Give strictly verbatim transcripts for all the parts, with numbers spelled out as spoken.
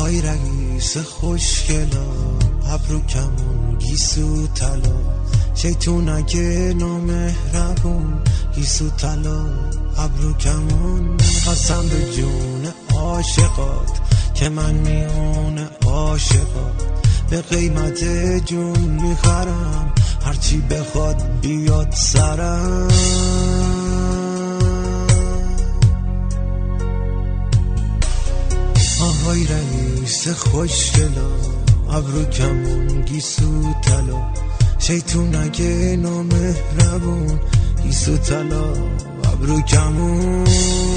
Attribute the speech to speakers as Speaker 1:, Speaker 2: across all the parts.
Speaker 1: آهای رئیس خوشگلا، ابرو کمون گیسو طلا، شیطون اگه نامهربون، گیسو طلا ابرو کمون. قسم به جون عاشقات که من میون عاشقات، به قیمت جون میخرم هرچی بخواد بیاد سرم. آهای رئیس خوشگلا، ابرو کمون گیسو طلا، شیطون اگه نامهربون، گیسو طلا ابرو کمون.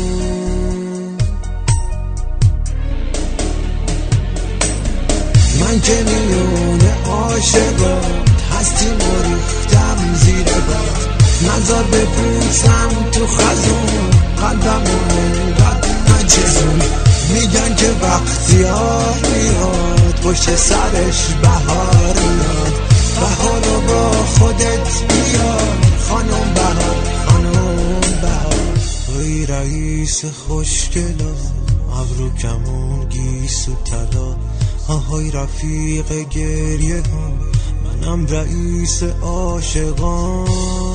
Speaker 1: من که میون عاشقات هستیم و ریختم زیر باد، نظر بپوسم تو خزون، قلبمو انقدر نچزون. میگن که وقتی ها میاد پشت سرش بهار میاد، بهار رو با خودت بیار خانم بهار، خانم بهار. توی رئیس خوشگلا، ابرو کمون گیسو طلا، آهای رفیق گریه ها، منم رئیس عاشقان.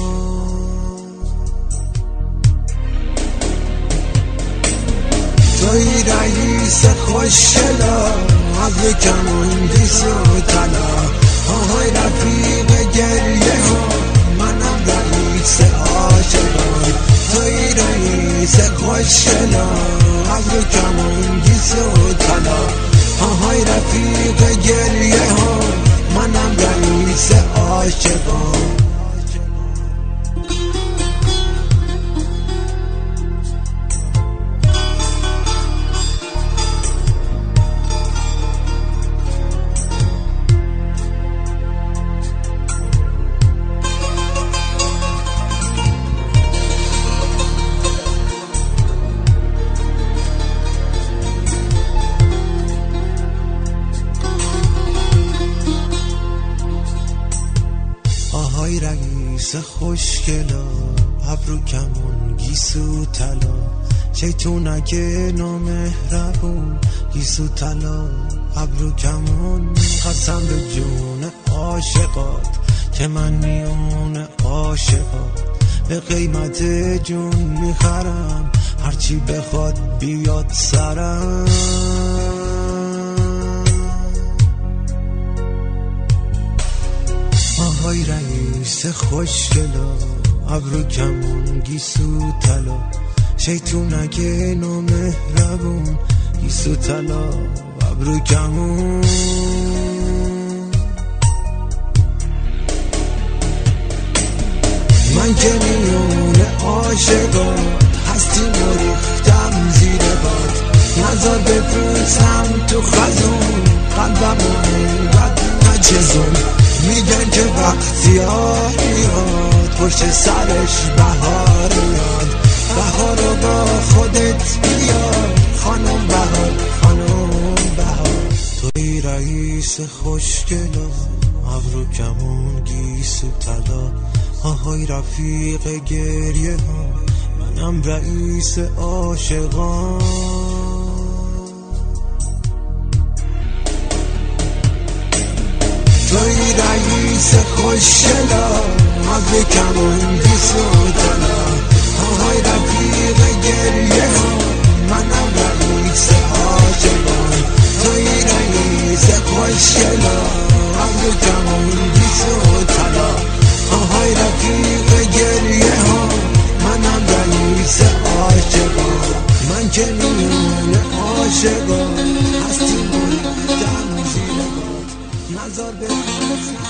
Speaker 1: توی رئیس خوشگلا، ابرو کمون گیسو طلا، آهای رفیق گریه ها، منم رئیس عاشقان. توی رئیس خوشگلا، ابرو کمون گیسو طلا، آهای رفیق گریه ها، منم رئیس عاشقان. آهای رئیس خوشگلا، ابرو کمون گیسو طلا، شیطون اگه نامهربون، گیسو طلا ابرو کمون. قسم به جون عاشقات که من میون عاشقات، به قیمت جون میخرم هرچی بخواد بیاد سرم. آهای رئیس خوشگلا، ابرو کمون گیسو طلا، شیطون اگه نامهربون، گیسو طلا ابرو کمون. من که میون عاشقات هستیم و ریختم زیر باد، نظر بپوسم تو خزون، قلبمو انقدر نچزون. میگن که وقتی ها میاد پشت سرش بهار میاد، بهار رو با خودت بیار خانم بهار، خانم بهار. توی رئیس خوشگلا، ابرو کمون گیسو طلا، آهای رفیق گریه ها، منم رئیس عاشقان. توی رئیس خوشگلا، ابرو کمون گیسو طلا، آهای رفیق گریه ها، منم رئیس عاشقان. توی رئیس خوشگلا، ابرو کمون گیسو طلا، آهای رفیق گریه ها، منم رئیس عاشقان. من که میون عاشقان هستیم و ریختم زیر باد، نظر به